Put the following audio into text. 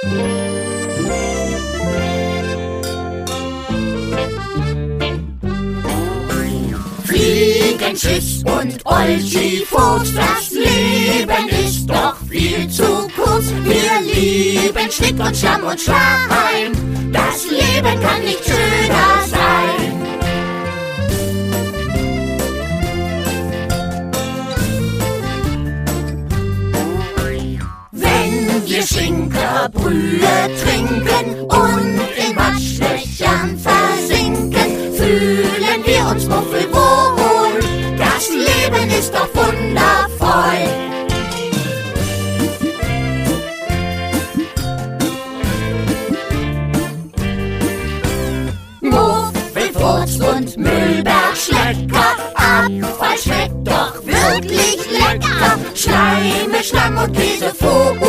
Fliegen, Schiss und Olchi-Fuchs, das Leben ist doch viel zu kurz. Wir lieben Schnick und Schlamm und Schleim, das Leben kann nicht schöner sein. Wenn wir Schinkerbrühe trinken und in Matschlöchern versinken, fühlen wir uns muffelwohl, das Leben ist doch wundervoll. Muffelfurz und Müllbergschlecker, Abfall schmeckt doch wirklich lecker. Schleime, Schlamm und Käsefugel,